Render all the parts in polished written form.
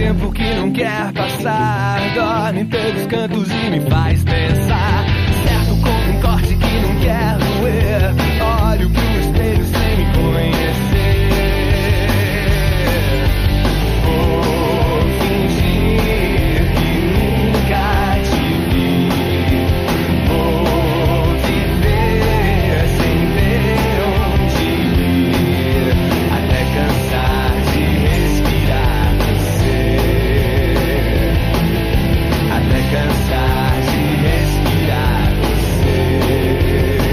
tempo que não quer passar, dorme pelos cantos e me faz pensar. Certo como um corte que não quer doer, olho pro espelho sem me conhecer. Vou fingir que nunca te vi, vou viver sem ter onde ir, até cansar de respirar você, até cansar de respirar você.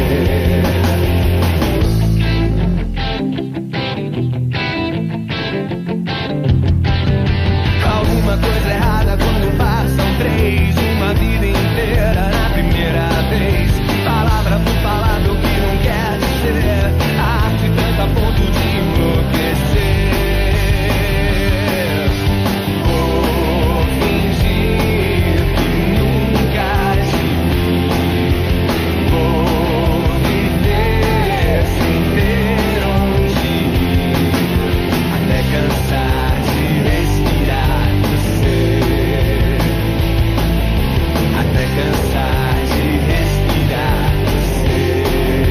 Alguma coisa errada quando passam três, uma vida inteira na primeira vez. Palavra por palavra o que não quer dizer, a arte tanto a ponto de enlouquecer. Vou fingir que nunca te vi, vou viver sem ter onde ir, até cansar de respirar você, até cansar de respirar você.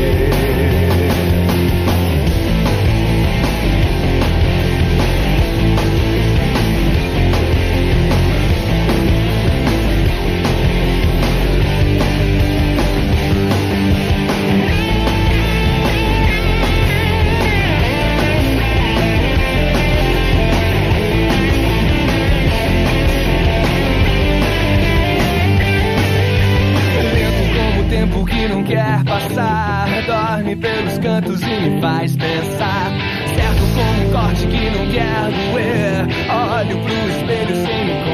Lento como o tempo que não quer passar, dorme pelos cantos e me faz pensar. Certo como um corte que não quer doer, olho pro espelho sem me